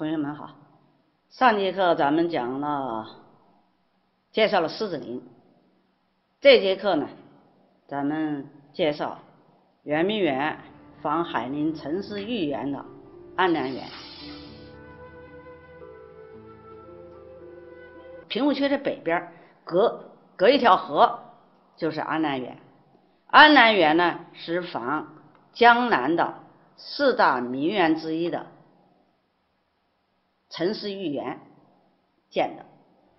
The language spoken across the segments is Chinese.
同学们好，上节课咱们介绍了狮子林，这节课呢，咱们介绍圆明园仿海宁陈氏御园的安南园。平湖区的北边隔一条河就是安南园。安南园呢是仿江南的4大名园之一的陈氏御园建的。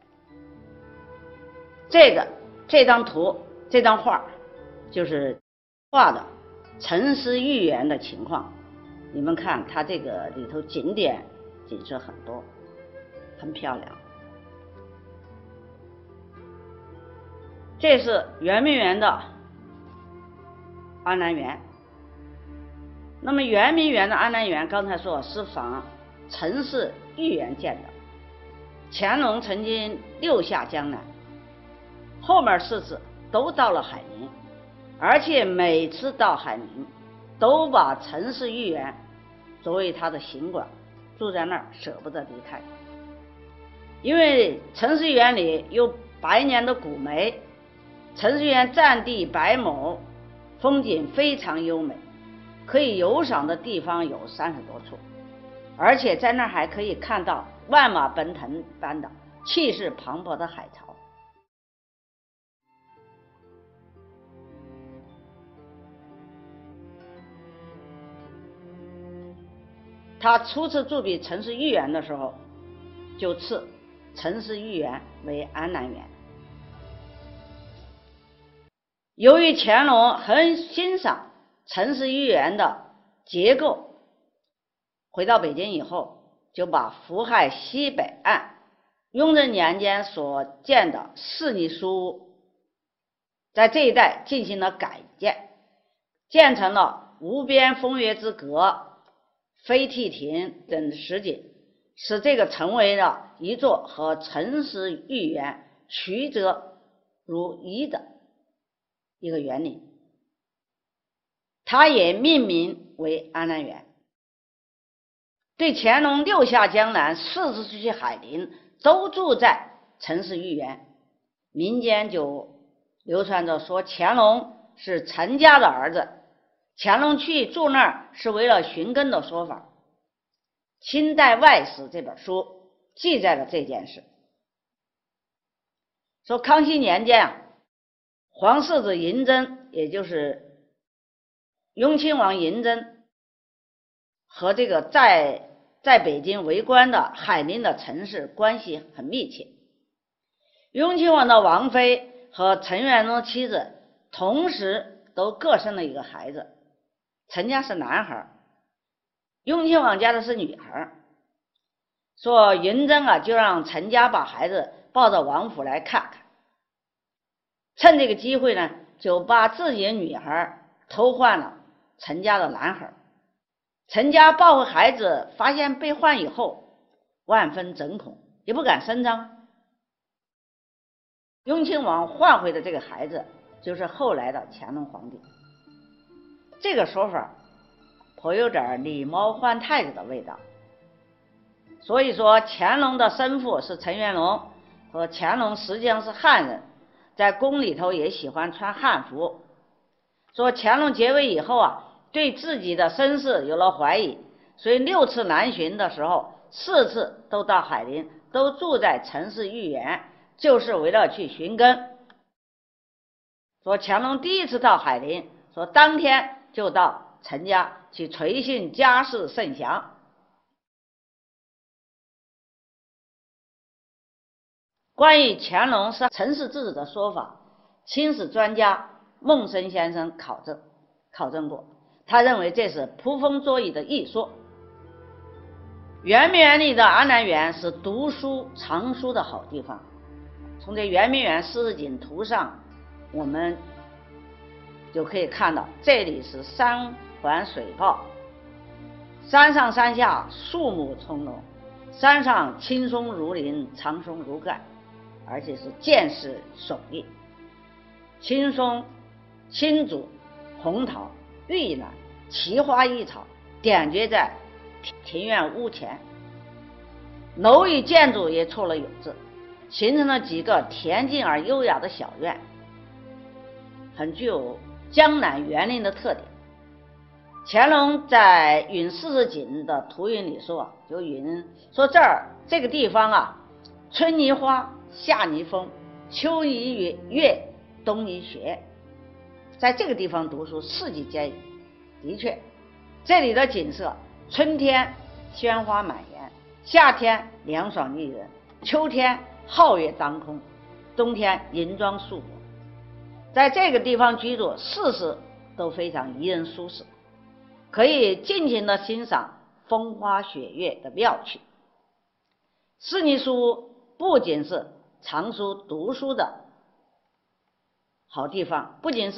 这张图这张画就是画的陈氏御园的情况。你们看它这个里头景色很多，很漂亮。这是圆明园的安南园。那么圆明园的安南园刚才说是仿陈氏御园建的。乾隆曾经6下江南，后面4次都到了海宁，而且每次到海宁都把陈氏御园作为他的行馆，住在那儿舍不得离开。因为陈氏御园里有100年的古梅，陈氏御园占地100亩，风景非常优美，可以游赏的地方有30多处，而且在那儿还可以看到万马奔腾般的气势磅礴的海潮。他初次驻笔陈氏御园的时候，就赐陈氏御园为安南园。由于乾隆很欣赏陈氏御园的结构，回到北京以后，就把福海西北岸雍正年间所建的4尼书屋，在这一带进行了改建，建成了无边风月之阁、飞梯亭等实景，使这个成为了一座和陈氏御园曲折如一的一个园林。它也命名为安南园。对乾隆6下江南4次去海宁都住在陈氏御园，民间就流传着说乾隆是陈家的儿子，乾隆去住那儿是为了寻根的说法。清代外史这本书记载了这件事，说康熙年间皇世子嬴政，也就是雍亲王嬴政，和这个在北京为官的海宁的陈氏关系很密切。雍亲王的王妃和陈元宗妻子同时都各生了一个孩子，陈家是男孩，雍亲王家的是女孩。说嬴政就让陈家把孩子抱到王府来看看，趁这个机会呢，就把自己的女孩偷换了陈家的男孩。陈家抱回孩子，发现被换以后，万分惊恐，也不敢声张。雍亲王换回的这个孩子就是后来的乾隆皇帝。这个说法颇有点狸猫换太子的味道。所以说乾隆的生父是陈元龙，和乾隆实际上是汉人，在宫里头也喜欢穿汉服。说乾隆即位以后对自己的身世有了怀疑，所以6次南巡的时候4次都到海宁，都住在陈氏御园，就是为了去寻根。说乾隆第1次到海宁，说当天就到陈家去垂询家事甚详。关于乾隆是陈氏之子的说法，清史专家孟生先生考证过，他认为这是捕风捉影的艺说。圆明园里的安南园是读书藏书的好地方。从这圆明园市景图上，我们就可以看到，这里是山环水抱，山上山下树木葱茏，山上青松如林，苍松如盖，而且是见势耸立。青松、青竹、红桃、玉兰、奇花异草点缀在庭院屋前， 楼宇建筑也错落有致，形成了几个恬静而优雅的小院，很具有江南园林的特点。乾隆在《允四时景》的图云里说，就云说这个地方啊，春宜花，夏宜风，秋宜月，冬宜雪。在这个地方读书，四季皆宜。的确，这里的景色，春天鲜花满园，夏天凉爽宜人，秋天皓月当空，冬天银装素裹。在这个地方居住，事事都非常宜人舒适，可以尽情的欣赏风花雪月的妙趣。四宜书屋不仅是藏书读书的好地方，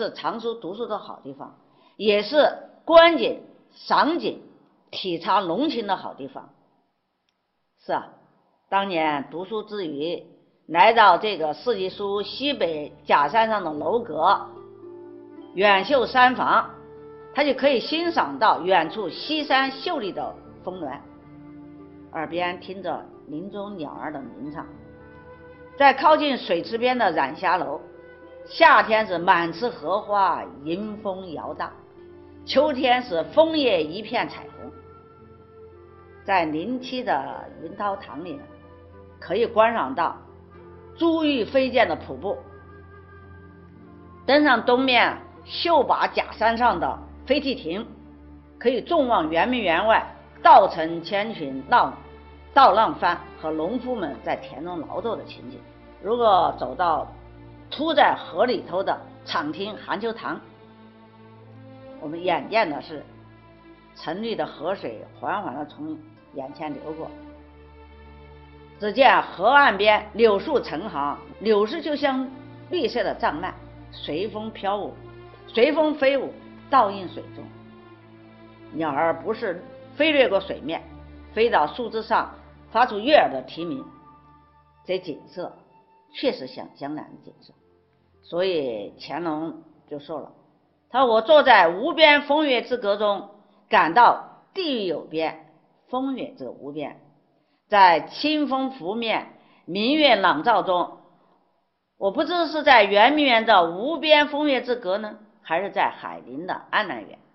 也是观景赏景体察浓情的好地方。是啊，当年读书之余，来到这个四宜书屋西北假山上的楼阁，远眺山房，他就可以欣赏到远处西山秀丽的峰峦，耳边听着林中鸟儿的鸣唱。在靠近水池边的染霞楼，夏天是满池荷花迎风摇荡，秋天是枫叶一片彩虹。在临溪的云涛堂里呢，可以观赏到珠玉飞溅的瀑布，登上东面秀拔假山上的飞梯亭，可以纵望圆明园外稻城千群稻浪翻和农夫们在田中劳作的情景。如果走到凸在河里头的敞厅寒秋堂，我们眼见的是澄绿的河水缓缓地从眼前流过，只见河岸边柳树成行，柳树就像绿色的帐幔，随风飞舞，倒映水中。鸟儿不是飞掠过水面，飞到树枝上发出悦耳的啼鸣。这景色确实像江南的景色，所以乾隆就说了，他说我坐在无边风月之阁中，感到地狱有边，风月则无边。在清风拂面，明月朗照中，我不知是在圆明园的无边风月之阁呢，还是在海宁的安南园。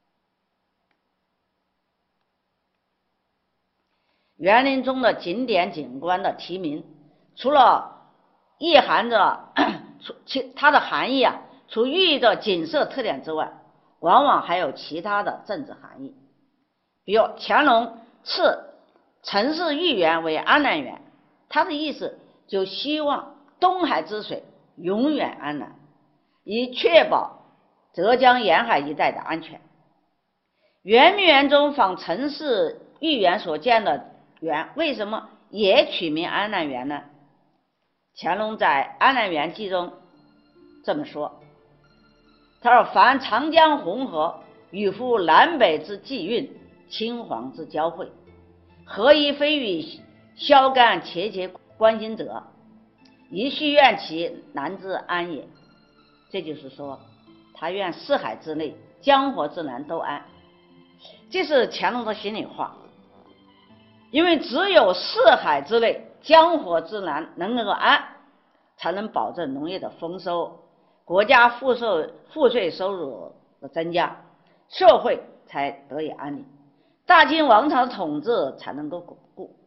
园林中的景点景观的题名，除了意含着它的含义啊，除寓意着景色特点之外，往往还有其他的政治含义。比如乾隆赐陈氏御园为安南园，他的意思就希望东海之水永远安南，以确保浙江沿海一带的安全。圆明园中仿陈氏御园所建的园，为什么也取名安南园呢？乾隆在《安南园记》中这么说，他说凡长江红河与夫南北之际运，青黄之交汇，何以非与萧干切切关心者，宜须愿其南之安也。这就是说，他愿四海之内江河之南都安。这是乾隆的心里话，因为只有四海之内江河之南能够安，才能保证农业的丰收，国家赋税收入的增加，社会才得以安宁，大清王朝的统治才能够巩固。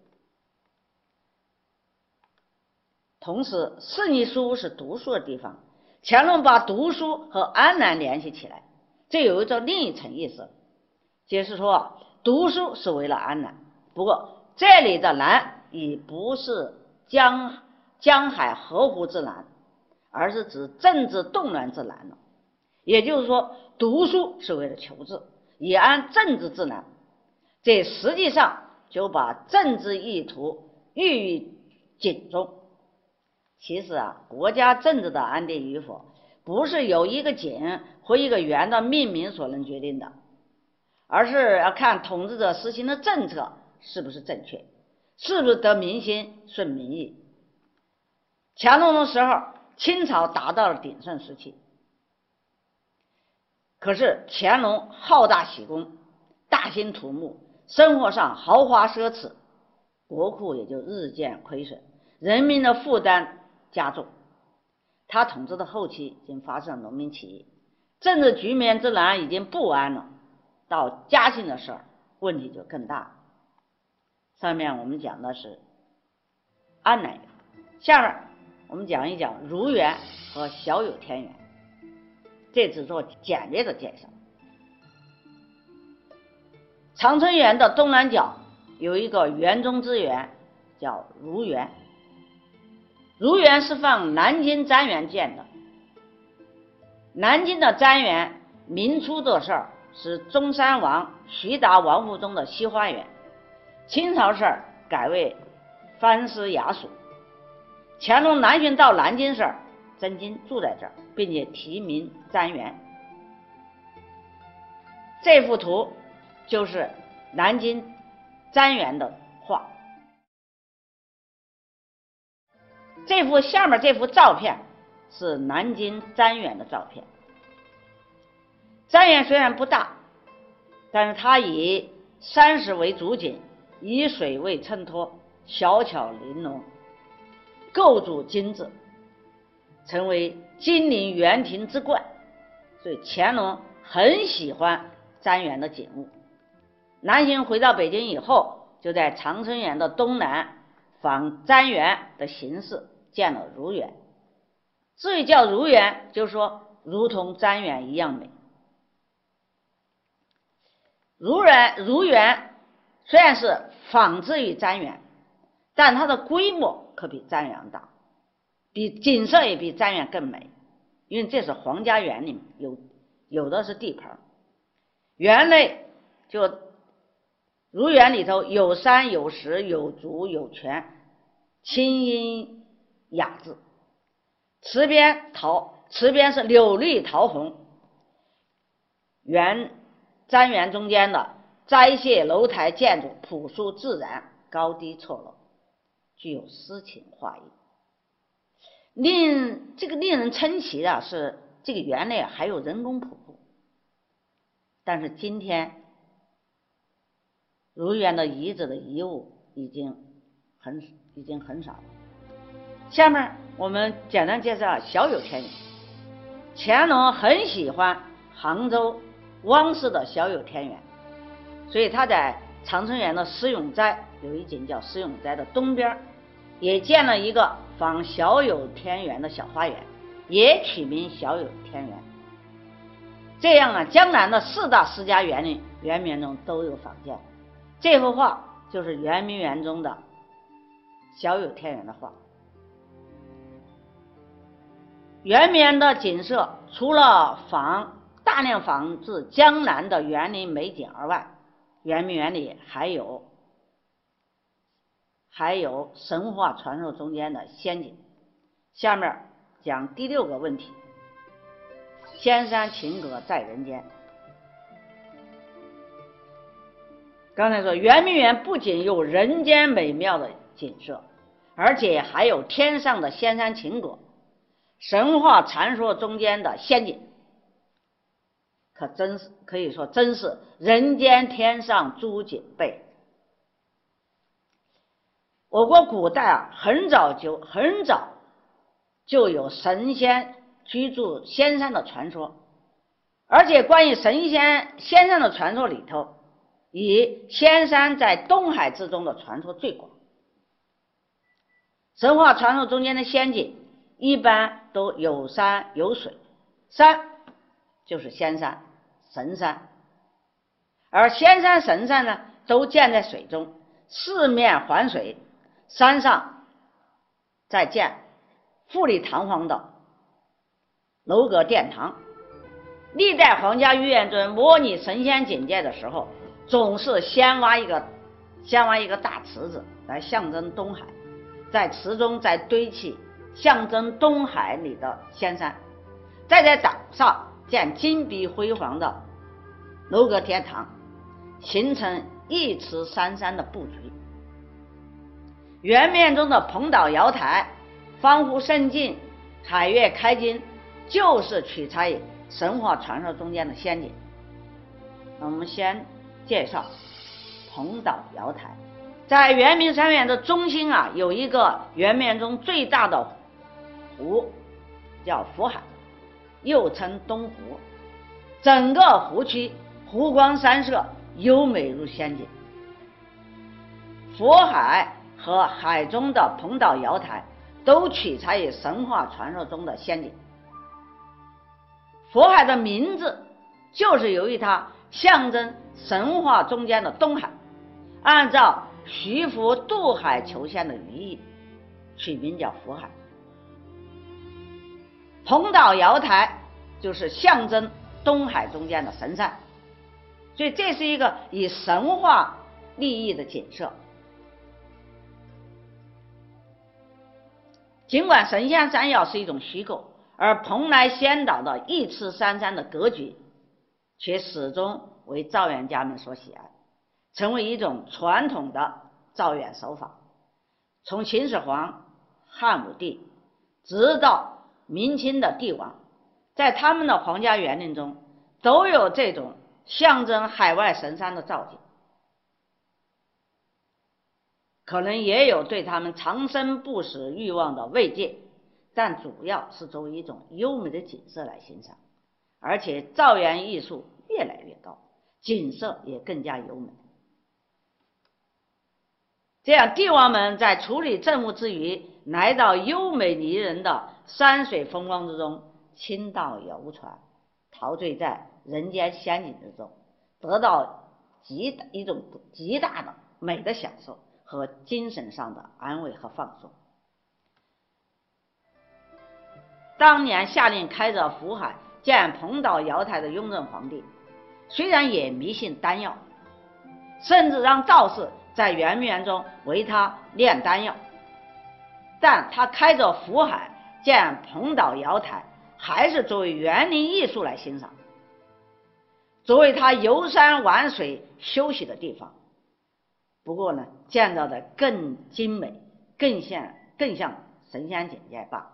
同时，四宜书屋是读书的地方，乾隆把读书和安南联系起来，这有着另一层意思，就是说读书是为了安南。不过这里的南已不是江海河湖之南，而是指政治动乱之南了。也就是说，读书是为了求治，以安政治之南。这实际上就把政治意图寓于景中。其实啊，国家政治的安定与否，不是由一个景或一个园的命名所能决定的，而是要看统治者实行的政策是不是正确，是不是得民心顺民意。乾隆的时候，清朝达到了鼎盛时期，可是乾隆好大喜功，大兴土木，生活上豪华奢侈， 国库也就日渐亏损，人民的负担加重。他统治的后期已经发生了农民起义，政治局面自然已经不安了，到嘉庆的事儿问题就更大了。上面我们讲的是安南园，下面我们讲一讲如园和小有田园，这只做简略的介绍。长春园的东南角有一个园中之园，叫如园。如园是仿南京瞻园建的。南京的瞻园明初的事儿是中山王徐达王府中的西花园，清朝时改为藩司衙署。乾隆南巡到南京时，曾经住在这儿，并且题名瞻园。这幅图就是南京瞻园的画。下面这幅照片是南京瞻园的照片。瞻园虽然不大，但是它以山石为主景，以水为衬托，小巧玲珑，构筑精致，成为金陵园亭之冠。所以乾隆很喜欢瞻园的景物。南巡回到北京以后，就在长春园的东南仿瞻园的形式建了如园。至于叫如园，就是说如同瞻园一样美。如园虽然是仿制于瞻园，但它的规模可比瞻园大，景色也比瞻园更美，因为这是皇家园林，有的是地盘。园内就如园里头有山有石有竹有泉，清音雅致。池边是柳绿桃红，瞻园中间的斋榭楼台建筑朴素自然，高低错落，具有诗情画意。令人称奇的是，这个园内还有人工瀑布。但是今天如园的遗址的遗物已经很少了。下面我们简单介绍小有田园。乾隆很喜欢杭州汪氏的小有田园，所以他在长春园的施永斋有一景叫施永斋的东边，也建了一个仿小有田园的小花园，也取名小有田园。这样江南的4大私家园林圆明园中都有仿建。这幅画就是圆明园中的小有田园的画。圆明园的景色除了大量仿制江南的园林美景而外，圆明园里还有神话传说中间的仙境。下面讲第6个问题：仙山情阁在人间。刚才说圆明园不仅有人间美妙的景色，而且还有天上的仙山情阁，神话传说中间的仙境，可以说真是人间天上诸景备。我国古代很早就有神仙居住仙山的传说，而且关于仙山的传说里头，以仙山在东海之中的传说最广。神话传说中间的仙境一般都有山有水，山就是仙山神山，而仙山神山呢都建在水中，四面环水，山上再建富丽堂皇的楼阁殿堂。历代皇家御苑中模拟神仙境界的时候，总是先挖一个大池子来象征东海，在池中再堆砌象征东海里的仙山，再在岛上建金碧辉煌的楼阁天堂，形成一池三山的布局。圆明园中的蓬岛瑶台、方湖胜境、海月开金，就是取材于神话传说中间的仙境。我们先介绍蓬岛瑶台。 在圆明山园的中心啊，有一个圆明中最大的湖，叫福海，又称东湖。整个湖区湖光山色，优美如仙境。福海和海中的彭岛瑶台都取材于神话传说中的仙境。福海的名字就是由于它象征神话中间的东海，按照徐福渡海求仙的寓意取名叫福海。彭岛瑶台就是象征东海中间的神山，所以这是一个以神话立意的景色。尽管神仙山药是一种虚构，而蓬莱仙岛的一尺三山的格局却始终为造园家们所喜爱，成为一种传统的造园手法。从秦始皇、汉武帝直到明清的帝王，在他们的皇家园林中都有这种象征海外神山的造景，可能也有对他们长生不死欲望的慰藉，但主要是作为一种优美的景色来欣赏。而且造园艺术越来越高，景色也更加优美。这样帝王们在处理政务之余，来到优美迷人的山水风光之中，倾倒游船，陶醉在人间仙境之中，得到一种极大的美的享受和精神上的安慰和放松。当年下令开着福海建彭岛瑶台的雍正皇帝，虽然也迷信丹药，甚至让道士在圆明园中为他炼丹药，但他开着福海建彭岛瑶台，还是作为园林艺术来欣赏，作为他游山玩水休息的地方。不过呢，建造的更精美，更像神仙境界罢。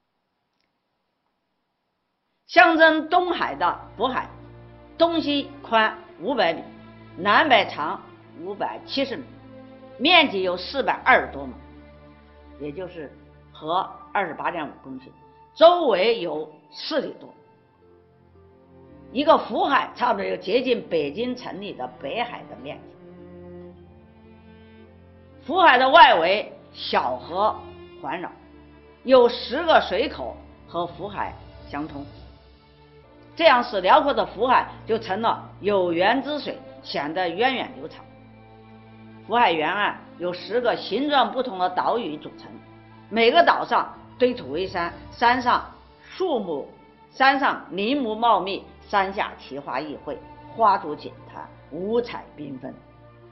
象征东海的福海，东西宽500米，南北长570米，面积有420多亩，也就是和28.5公顷，周围有4里多。一个福海差不多有接近北京城里的北海的面积。福海的外围小河环绕，有10个水口和福海相通，这样使辽阔的福海就成了有源之水，显得源远流长。福海沿岸有10个形状不同的岛屿组成，每个岛上堆土为山，山上林木茂密，山下奇花异卉，花竹锦坛，五彩缤纷。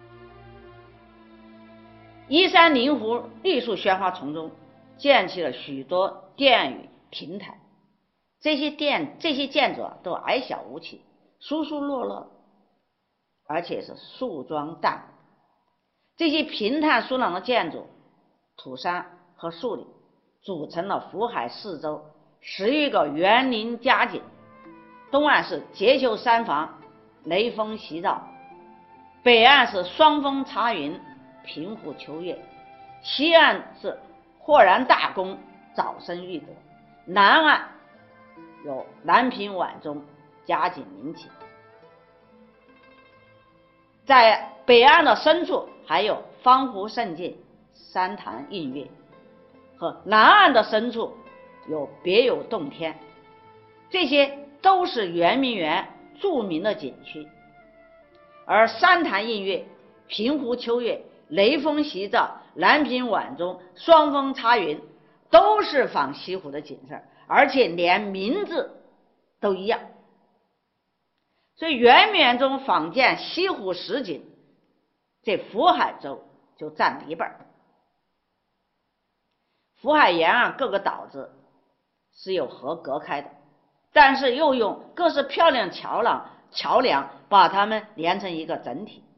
依山临湖绿树喧哗丛中建起了许多殿宇亭台，这些建筑都矮小无奇，疏疏落落，而且是树桩淡绿。这些平坦疏朗的建筑、土山和树林组成了福海四周10余个园林佳景。东岸是结秀山房，雷峰夕照；北岸是双峰插云，平湖秋月；西岸是豁然大功，早生玉德；南岸有南屏晚钟，佳景明启。在北岸的深处还有方湖胜境，山潭映月，和南岸的深处有别有洞天，这些都是圆明园著名的景区。而山潭映月、平湖秋月、雷峰夕照、南屏晚钟、双峰插云都是仿西湖的景色，而且连名字都一样。所以圆明园中仿建西湖实景，这福海州就占了1半。福海沿岸各个岛子是有河隔开的，但是又用各式漂亮桥梁把它们连成一个整体。